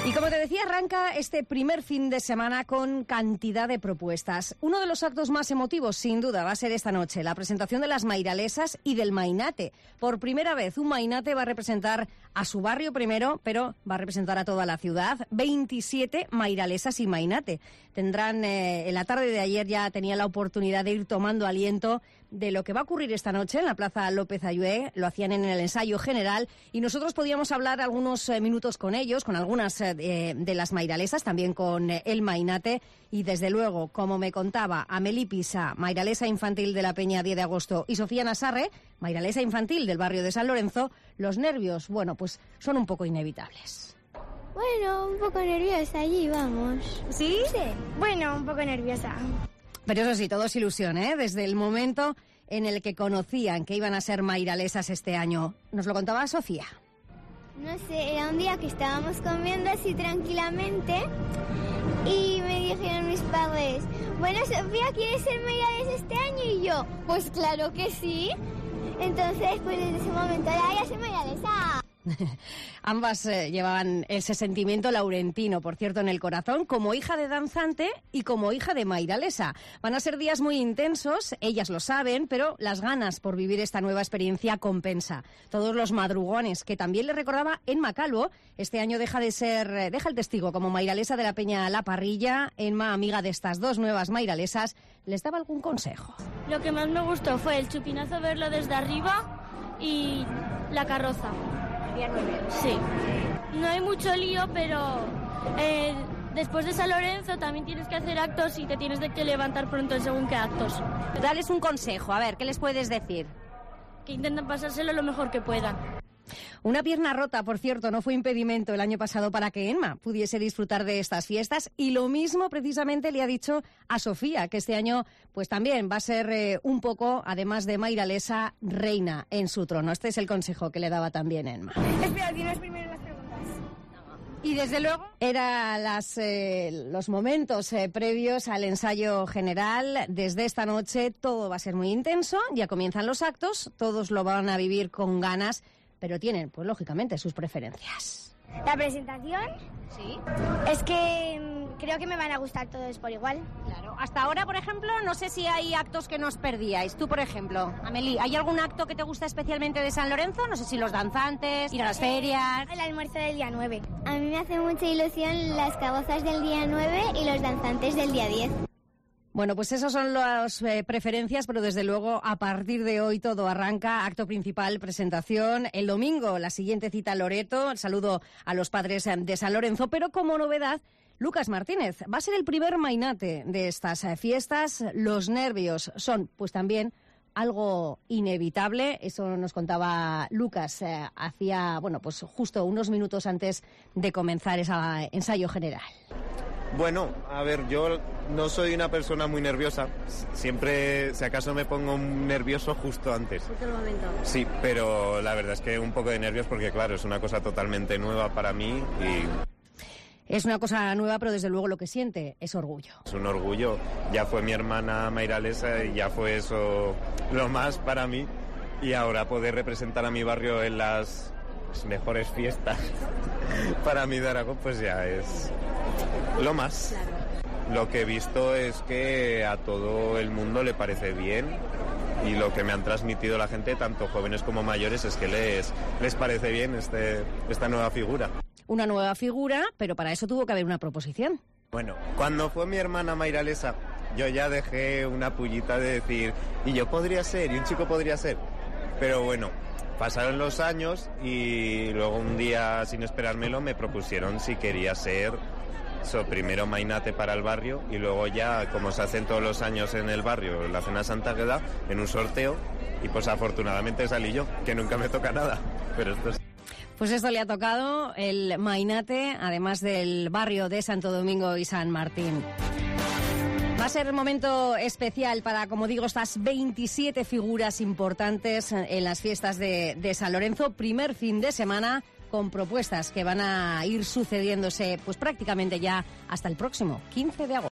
Y como te decía, arranca este primer fin de semana con cantidad de propuestas. Uno de los actos más emotivos, sin duda, va a ser esta noche, la presentación de las mairalesas y del mainate. Por primera vez, un mainate va a representar a su barrio primero, pero va a representar a toda la ciudad. 27 mairalesas y mainate. Tendrán, en la tarde de ayer ya tenía la oportunidad de ir tomando aliento de lo que va a ocurrir esta noche en la Plaza López Ayué. Lo hacían en el ensayo general y nosotros podíamos hablar algunos minutos con ellos, con algunas de las mairalesas, también con el mainate y desde luego, como me contaba Amelie Pisa, mairalesa infantil de la Peña 10 de agosto, y Sofía Nasarre, mairalesa infantil del barrio de San Lorenzo, los nervios, bueno, pues son un poco inevitables. Bueno, un poco nerviosa, allí vamos. ¿Sí? Sí. Bueno, un poco nerviosa. Pero eso sí, todo es ilusión, ¿eh? Desde el momento en el que conocían que iban a ser mairalesas este año. Nos lo contaba Sofía. No sé, era un día que estábamos comiendo así tranquilamente y me dijeron mis padres, bueno, Sofía, ¿quieres ser mairalesa este año? Y yo, pues claro que sí. Entonces, pues desde ese momento, ya soy mairalesa. Ambas llevaban ese sentimiento laurentino, por cierto, en el corazón, como hija de danzante y como hija de mairalesa. Van a ser días muy intensos, ellas lo saben, pero las ganas por vivir esta nueva experiencia compensa. Todos los madrugones, que también le recordaba Enma Calvo, este año deja el testigo como mairalesa de la Peña La Parrilla. Enma, amiga de estas dos nuevas mairalesas, les daba algún consejo. Lo que más me gustó fue el chupinazo, verlo desde arriba, y la carroza. Sí. No hay mucho lío, pero después de San Lorenzo también tienes que hacer actos y te tienes que levantar pronto según qué actos. Dales un consejo, a ver, ¿qué les puedes decir? Que intenten pasárselo lo mejor que puedan. Una pierna rota, por cierto, no fue impedimento el año pasado para que Enma pudiese disfrutar de estas fiestas, y lo mismo precisamente le ha dicho a Sofía, que este año pues también va a ser un poco, además de mairalesa, reina en su trono. Este es el consejo que le daba también Enma. Espera, tienes primero las preguntas. Y desde luego eran los momentos previos al ensayo general. Desde esta noche todo va a ser muy intenso, ya comienzan los actos, todos lo van a vivir con ganas, pero tienen, pues lógicamente, sus preferencias. La presentación, Sí. es que creo que me van a gustar todos por igual. Claro. Hasta ahora, por ejemplo, no sé si hay actos que nos perdíais. Tú, por ejemplo, Amelie, ¿hay algún acto que te gusta especialmente de San Lorenzo? No sé si los danzantes, ir a las ferias. El almuerzo del día 9. A mí me hace mucha ilusión las cabezas del día 9 y los danzantes del día 10. Bueno, pues esas son las preferencias, pero desde luego a partir de hoy todo arranca. Acto principal, presentación. El domingo, la siguiente cita Loreto. El saludo a los padres de San Lorenzo. Pero como novedad, Lucas Martínez va a ser el primer mainate de estas fiestas. Los nervios son, pues también, algo inevitable. Eso nos contaba Lucas hacía, bueno, pues justo unos minutos antes de comenzar ese ensayo general. Bueno, a ver, yo no soy una persona muy nerviosa. Siempre, si acaso, me pongo nervioso justo antes. Justo el momento. Sí, pero la verdad es que un poco de nervios porque, claro, es una cosa totalmente nueva para mí y... Es una cosa nueva, pero desde luego lo que siente es orgullo. Es un orgullo. Ya fue mi hermana mairalesa y ya fue eso lo más para mí. Y ahora poder representar a mi barrio en las mejores fiestas para mí de Aragón, pues ya es lo más. Lo que he visto es que a todo el mundo le parece bien y lo que me han transmitido la gente, tanto jóvenes como mayores, es que les parece bien esta nueva figura. Una nueva figura, pero para eso tuvo que haber una proposición. Bueno, cuando fue mi hermana mairalesa, yo ya dejé una pullita de decir, y yo podría ser, y un chico podría ser. Pero bueno, pasaron los años y luego un día, sin esperármelo, me propusieron si quería ser primero mainate para el barrio y luego ya, como se hacen todos los años en el barrio, la Cena Santa Águeda, en un sorteo, y pues afortunadamente salí yo, que nunca me toca nada, pero esto es... Pues esto le ha tocado el mainate, además del barrio de Santo Domingo y San Martín. Va a ser un momento especial para, como digo, estas 27 figuras importantes en las fiestas de San Lorenzo. Primer fin de semana con propuestas que van a ir sucediéndose pues prácticamente ya hasta el próximo 15 de agosto.